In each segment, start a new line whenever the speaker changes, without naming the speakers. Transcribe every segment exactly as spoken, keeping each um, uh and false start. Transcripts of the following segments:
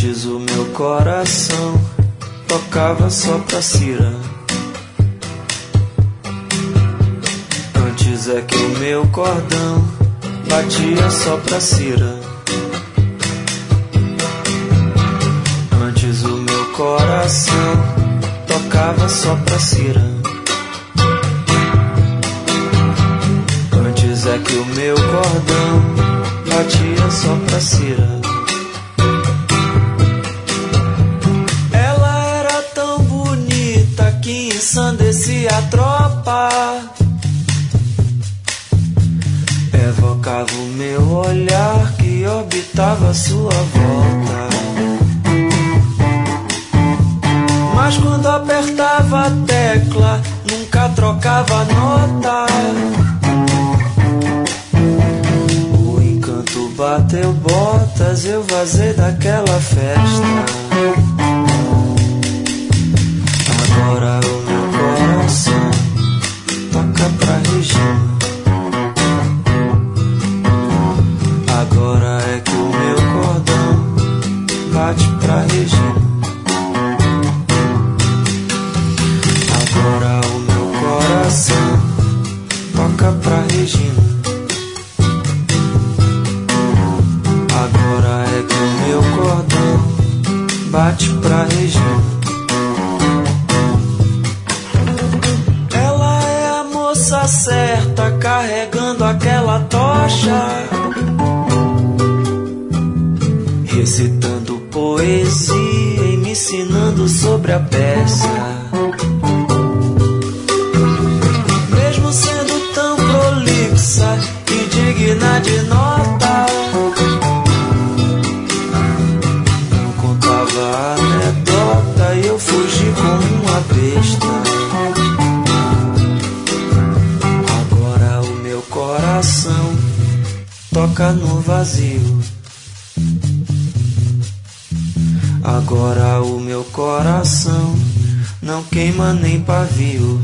Antes o meu coração tocava só pra Cira. Antes é que o meu cordão batia só pra Cira. Antes o meu coração tocava só pra Cira. Antes é que o meu cordão batia só pra Cira. Ela era tão bonita que ensandecia a tropa. Evocava o meu olhar que orbitava sua volta. Mas quando apertava a tecla, nunca trocava nota. O encanto bateu botas, eu vazei daquela festa. Agora o meu coração toca pra Regina. Agora é que o meu cordão bate pra Regina. Agora o meu coração toca pra Regina. Agora é que o meu cordão bate pra Regina. Ela é a moça certa carregando aquela tocha, recitando poesia e me ensinando sobre a peça. Mesmo sendo tão prolixa e digna de nota, não contava anedota e eu fugi como uma besta. Agora o meu coração toca no vazio. Agora o meu coração não queima nem pavio.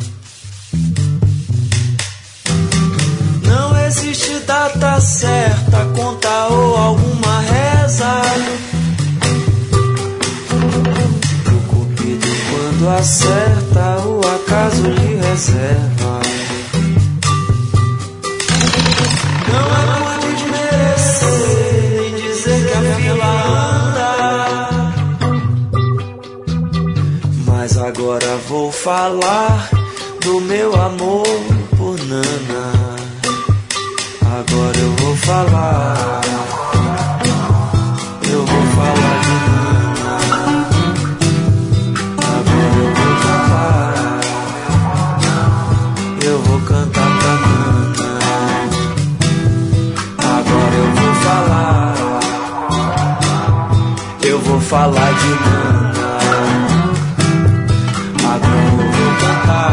Não existe data certa, conta ou alguma reza. O cupido quando acerta, o acaso lhe reserva. Não é por desmerecer nem dizer que a fila anda, mas agora vou falar do meu amor por Nana. Agora eu vou falar, eu vou falar de Nana. Agora eu vou cantar, eu vou cantar pra Nana. Agora eu vou falar, eu vou falar de Nana. Agora eu vou cantar,